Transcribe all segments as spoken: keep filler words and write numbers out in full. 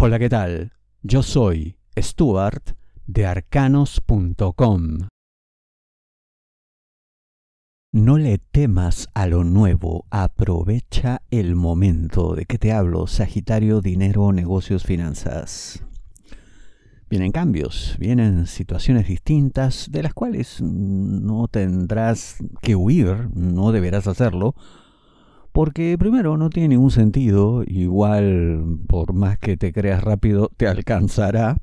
Hola, ¿qué tal? Yo soy Stuart de arcanos punto com. No le temas a lo nuevo, aprovecha el momento. ¿De qué te hablo? Sagitario, dinero, negocios, finanzas. Vienen cambios, vienen situaciones distintas de las cuales no tendrás que huir, no deberás hacerlo, porque primero no tiene ningún sentido, igual por más que te creas rápido te alcanzará.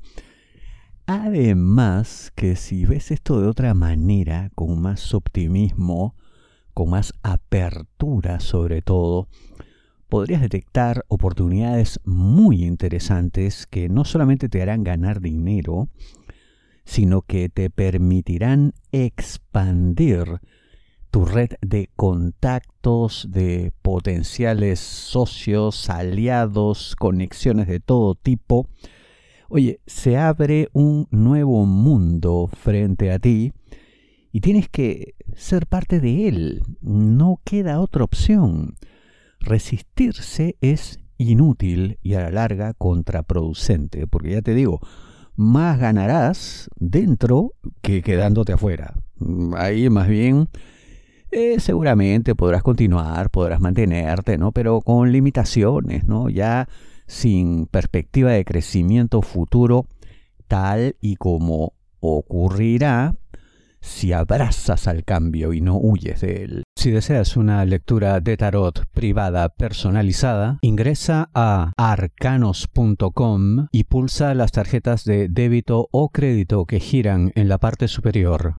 Además que si ves esto de otra manera, con más optimismo, con más apertura sobre todo, podrías detectar oportunidades muy interesantes que no solamente te harán ganar dinero, sino que te permitirán expandir tu red de contactos, de potenciales socios, aliados, conexiones de todo tipo. Oye, se abre un nuevo mundo frente a ti y tienes que ser parte de él. No queda otra opción. Resistirse es inútil y a la larga contraproducente, porque ya te digo, más ganarás dentro que quedándote afuera. Ahí más bien eh, seguramente podrás continuar, podrás mantenerte, ¿no? Pero con limitaciones, ¿no? Ya sin perspectiva de crecimiento futuro, tal y como ocurrirá si abrazas al cambio y no huyes de él. Si deseas una lectura de tarot privada personalizada, ingresa a arcanos punto com y pulsa las tarjetas de débito o crédito que giran en la parte superior.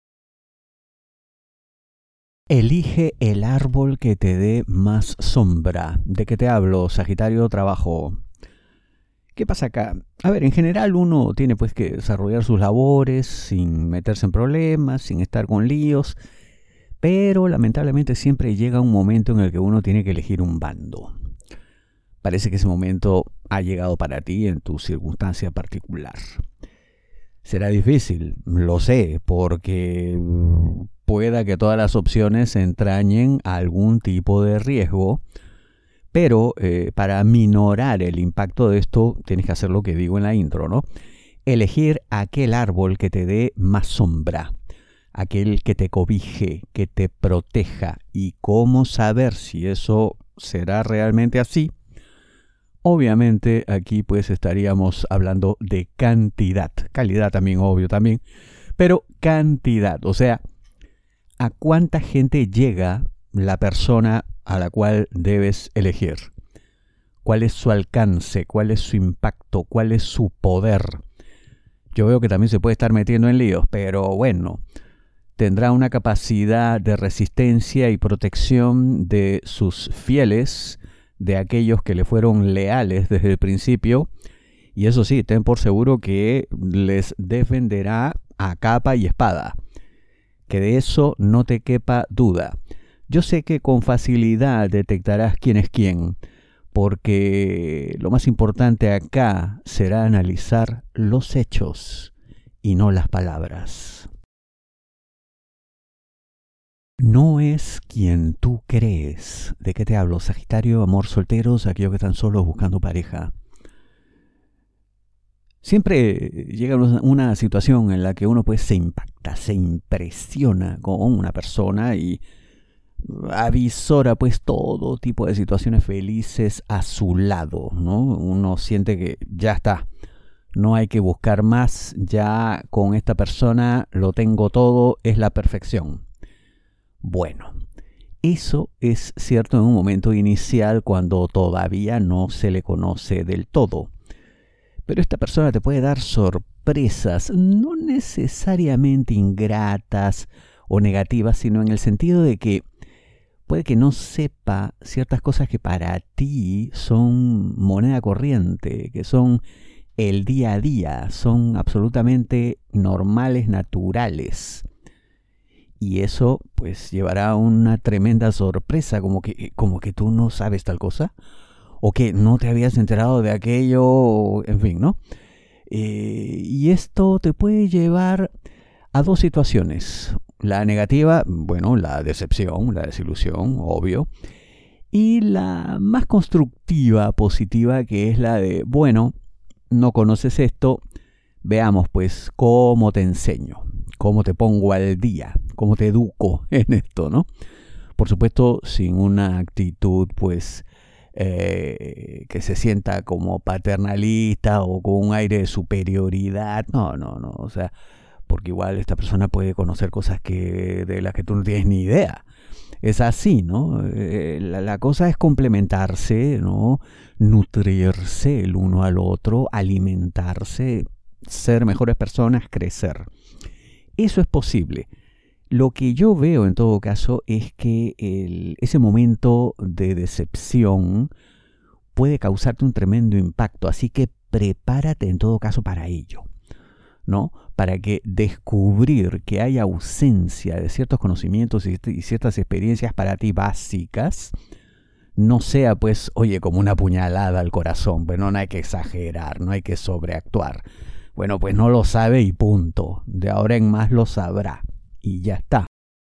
Elige el árbol que te dé más sombra. ¿De qué te hablo, Sagitario? Trabajo. ¿Qué pasa acá? A ver, en general uno tiene pues que desarrollar sus labores sin meterse en problemas, sin estar con líos, pero lamentablemente siempre llega un momento en el que uno tiene que elegir un bando. Parece que ese momento ha llegado para ti en tu circunstancia particular. Será difícil, lo sé, porque pueda que todas las opciones entrañen algún tipo de riesgo. Pero eh, para minorar el impacto de esto, tienes que hacer lo que digo en la intro, ¿no? Elegir aquel árbol que te dé más sombra, aquel que te cobije, que te proteja. ¿Y cómo saber si eso será realmente así? Obviamente aquí pues estaríamos hablando de cantidad, calidad también, obvio también, pero cantidad, o sea, ¿a cuánta gente llega la persona a la cual debes elegir? ¿Cuál es su alcance? ¿Cuál es su impacto? ¿Cuál es su poder? Yo veo que también se puede estar metiendo en líos, pero bueno, tendrá una capacidad de resistencia y protección de sus fieles, de aquellos que le fueron leales desde el principio, y eso sí, ten por seguro que les defenderá a capa y espada, que de eso no te quepa duda. Yo sé que con facilidad detectarás quién es quién, porque lo más importante acá será analizar los hechos y no las palabras. No es quien tú crees. ¿De qué te hablo? Sagitario, amor, solteros, aquellos que están solos buscando pareja. Siempre llega una situación en la que uno pues se impacta, se impresiona con una persona y avisora pues todo tipo de situaciones felices a su lado, ¿no? Uno siente que ya está, no hay que buscar más, ya con esta persona lo tengo todo, es la perfección. Bueno, eso es cierto en un momento inicial cuando todavía no se le conoce del todo, pero esta persona te puede dar sorpresas, no necesariamente ingratas o negativas, sino en el sentido de que puede que no sepa ciertas cosas que para ti son moneda corriente, que son el día a día, son absolutamente normales, naturales. Y eso pues llevará a una tremenda sorpresa, como que, como que tú no sabes tal cosa, o que no te habías enterado de aquello, en fin, ¿no? Eh, y esto te puede llevar a dos situaciones. La negativa, bueno, la decepción, la desilusión, obvio. Y la más constructiva, positiva, que es la de, bueno, no conoces esto, veamos pues cómo te enseño, cómo te pongo al día, cómo te educo en esto, ¿no? Por supuesto, sin una actitud pues eh, que se sienta como paternalista o con un aire de superioridad. No, no, no. O sea, porque igual esta persona puede conocer cosas que de las que tú no tienes ni idea. Es así, ¿no? Eh, la, la cosa es complementarse, ¿no? Nutrirse el uno al otro, alimentarse, ser mejores personas, crecer. Eso es posible. Lo que yo veo en todo caso es que el, ese momento de decepción puede causarte un tremendo impacto, así que prepárate en todo caso para ello, ¿no? Para que descubrir que hay ausencia de ciertos conocimientos y, y ciertas experiencias para ti básicas no sea pues, oye, como una puñalada al corazón, pero no hay que exagerar, no hay que sobreactuar. Bueno, pues no lo sabe y punto. De ahora en más lo sabrá. Y ya está.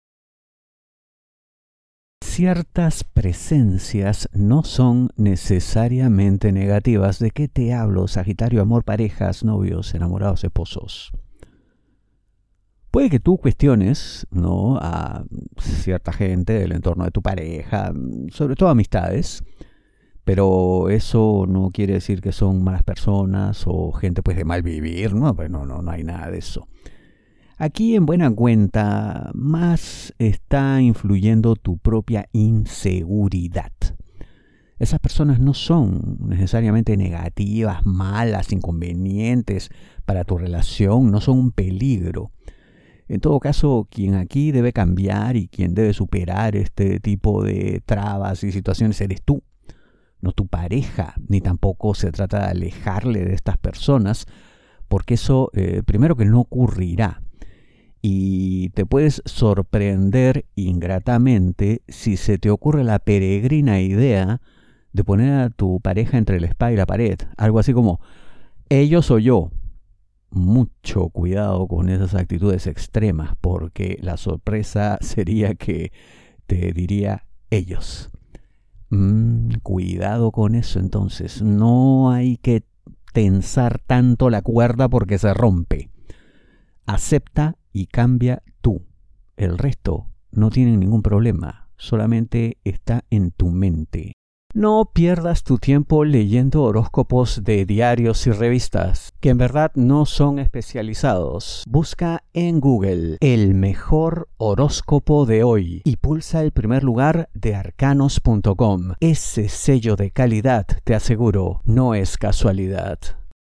Ciertas presencias no son necesariamente negativas. ¿De qué te hablo, Sagitario? Amor, parejas, novios, enamorados, esposos. Puede que tú cuestiones, ¿no?, a cierta gente del entorno de tu pareja, sobre todo amistades, pero eso no quiere decir que son malas personas o gente pues de mal vivir, ¿no? Pues no, no, no hay nada de eso. Aquí en buena cuenta más está influyendo tu propia inseguridad. Esas personas no son necesariamente negativas, malas, inconvenientes para tu relación, no son un peligro. En todo caso, quien aquí debe cambiar y quien debe superar este tipo de trabas y situaciones eres tú, no tu pareja, ni tampoco se trata de alejarle de estas personas, porque eso, eh, primero que no ocurrirá. Y te puedes sorprender ingratamente si se te ocurre la peregrina idea de poner a tu pareja entre la espada y la pared. Algo así como, ellos o yo. Mucho cuidado con esas actitudes extremas, porque la sorpresa sería que te diría ellos. Mm, cuidado con eso entonces. No hay que tensar tanto la cuerda porque se rompe. Acepta y cambia tú. El resto no tiene ningún problema, solamente está en tu mente. No pierdas tu tiempo leyendo horóscopos de diarios y revistas, que en verdad no son especializados. Busca en Google el mejor horóscopo de hoy y pulsa el primer lugar de arcanos punto com. Ese sello de calidad, te aseguro, no es casualidad.